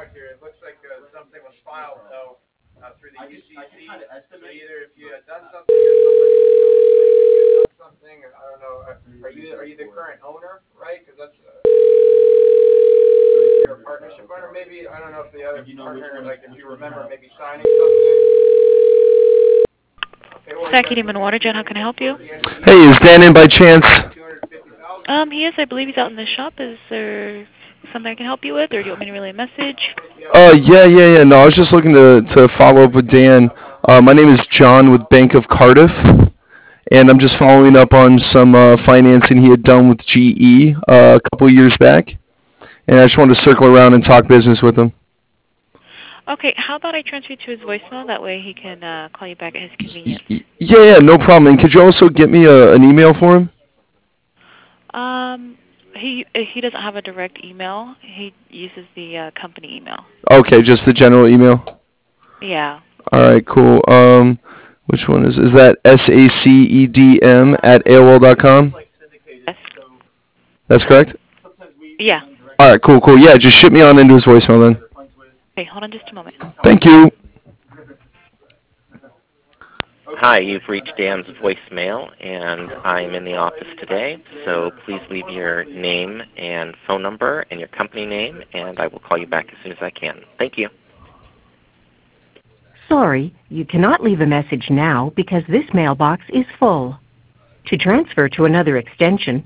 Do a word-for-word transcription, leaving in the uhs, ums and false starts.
out here. It looks like uh, something was filed though uh, through the U C C. So either if you had done something or somebody you had done something, I don't know. Are you are you the current owner, right? Because that's uh, you're a partnership owner. Maybe I don't know if the other partner, like if you remember, maybe signing something. Okay, well, Saki Demon Water Jet, how can I help you? Hey, is Dan in by chance? Um, he is. I believe he's out in the shop. Is there something I can help you with, or do you want me to relay a message? Uh, yeah, yeah, yeah. No, I was just looking to, to follow up with Dan. Uh, my name is John with Bank of Cardiff, and I'm just following up on some uh, financing he had done with G E uh, a couple of years back, and I just wanted to circle around and talk business with him. Okay, how about I transfer you to his voicemail? That way he can uh, call you back at his convenience. Y- yeah, yeah, no problem. And could you also get me a, an email for him? Um, he he doesn't have a direct email. He uses the uh, company email. Okay, just the general email. Yeah. All right, cool. Um, which one is is that? S A C E D M at A O L dot com. Yes. That's correct. Yeah. All right, cool, cool. Yeah, just ship me on into his voicemail then. Okay, hold on just a moment. Thank you. Hi, you've reached Dan's voicemail, and I'm in the office today, so please leave your name and phone number and your company name, and I will call you back as soon as I can. Thank you. Sorry, you cannot leave a message now because this mailbox is full. To transfer to another extension,